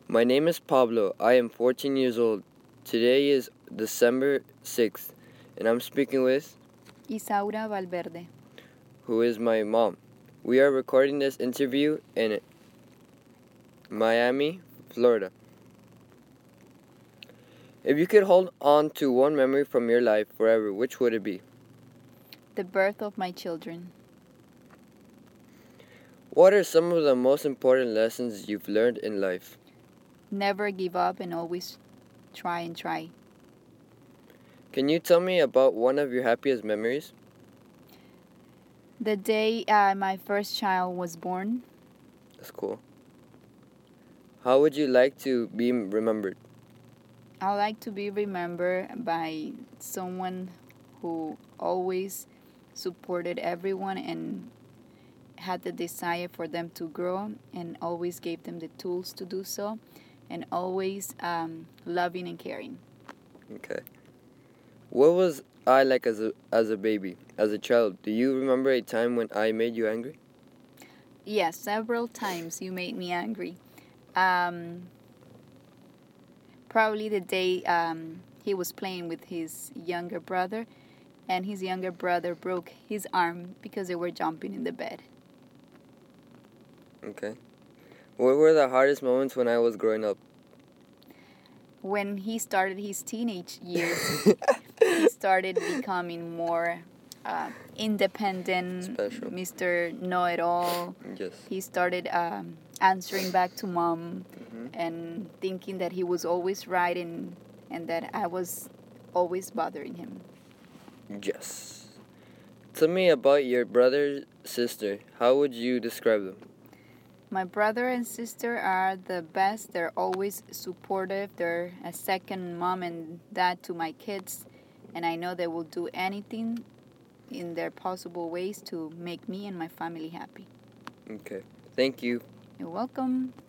My name is Pablo. I am 14 years old. Today is December 6th, and I'm speaking with Isaura Valverde. who is my mom. We are recording this interview in Miami, Florida. If you could hold on to one memory from your life forever, which would it be? The birth of my children. What are some of the most important lessons you've learned in life? Never give up and always try and try. Can you tell me about one of your happiest memories? The day my first child was born, That's cool. How would you like to be remembered? I like to be remembered by someone who always supported everyone and had the desire for them to grow and always gave them the tools to do so and always loving and caring. Okay. What was I like as a baby, as a child? Do you remember a time when I made you angry? Yes, several times you made me angry. Um, Probably the day he was playing with his younger brother, and his younger brother broke his arm because they were jumping in the bed. Okay. What were the hardest moments when I was growing up? When he started his teenage years, he started becoming more independent, Special. Mr. Know It All. Yes. He started answering back to mom Mm-hmm. and thinking that he was always right and that I was always bothering him. Yes. Tell me about your brother, sister. How would you describe them? My brother and sister are the best. They're always supportive. They're a second mom and dad to my kids. And I know they will do anything in their possible ways to make me and my family happy. Okay. Thank you. You're welcome.